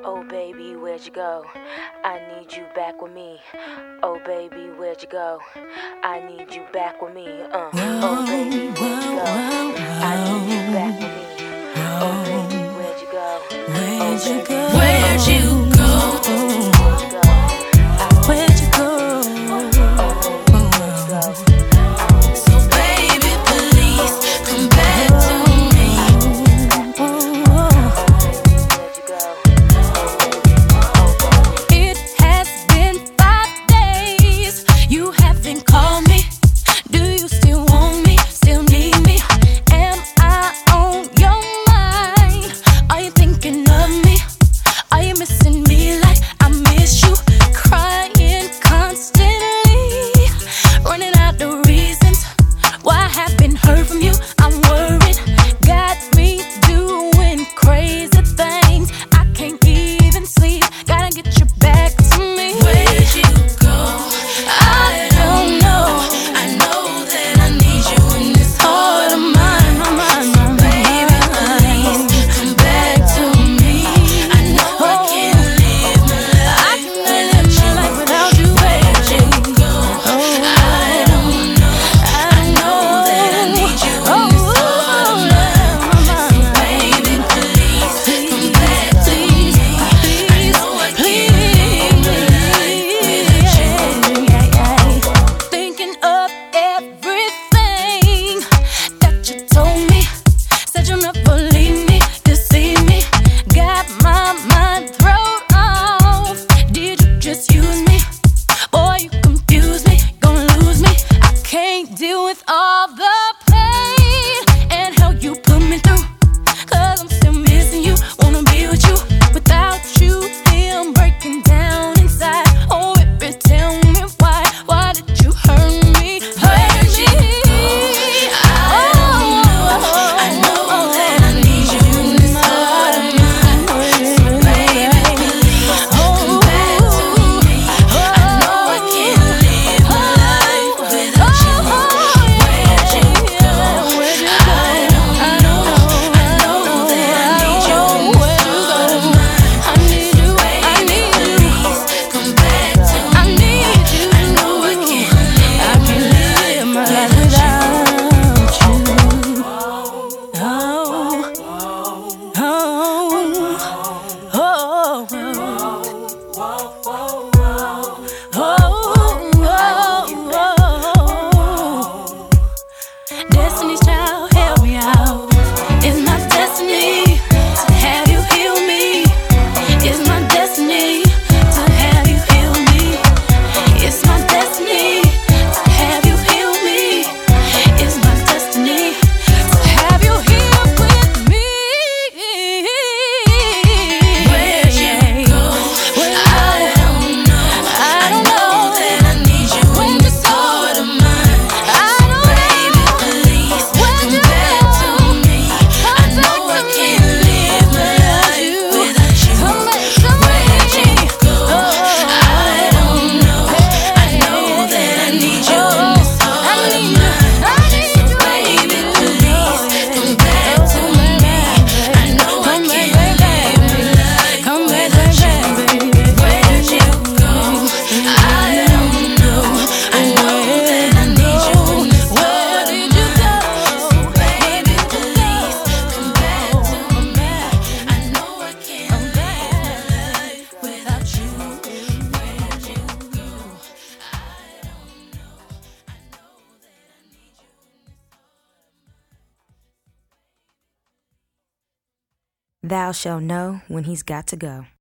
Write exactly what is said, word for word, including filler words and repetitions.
Oh baby, where'd you go? I need you back with me. Oh baby, where'd you go? I need you back with me. Uh. Oh baby, where'd you go? I need you back with me. Oh baby, where'd you go? Where'd you go? Where'd you go? Where'd you go? So baby, please come back to me. It has been five days. You haven't called me. Do you still want me? Still need me? Am I on your mind? Are you thinking of me? Are you missing me like I miss you? Crying constantly, running out the reasons why I haven't heard from you. I'm worried, got me doing crazy things. I can't even sleep, gotta get you back to me. Where'd you go? I don't know. I know that I need you in this heart of mine. My mind, my Baby, please come back to me. I know I can't live my life without you. without you. Where'd you go? I don't know. I know that I need you in this heart of mine. So baby, please come back to me. I know I can't live my life without you. Thinking of everything that you told me. Said you'll never leave me, deceive me. Got my mind thrown off. Did you just use me? Boy, you confuse me, gonna lose me. I can't deal with all the pain and hell you put me through. Cause I'm still missing you, wanna be with you. Without you, I'm breaking down inside. Oh, baby, tell me why. Why did you hurt me? Hurt me. I don't know. I know that I need you in this heart of mine. So baby, please come back to me. I know I can't live my life without you. Where'd you go? I don't know. I know that I need you in this heart of mine. I need you, I need you. Please come back to me. I need you. I know I can't live I can't live my life without you. Oh, oh, oh, oh. Destiny's Child, help me out. It's my destiny to have you heal me. It's my destiny to have you heal me. It's my destiny to have you heal me. It's my destiny to have you here with me. Where'd you go? I don't know. I know that I need you in this heart of mine. So baby, please come back to me. I know I can't live my life without you. Where'd you go? I don't know. I know that I need you in this heart of mine. So baby, please come back to me. I know I can't live my life without you. Where'd you go? I don't know. I know that I need you in this heart of mine. So baby, please come back to me. I know I can't live my life without you. Where'd you go? I don't know. I know that I need you. Thou shalt know when he's got to go.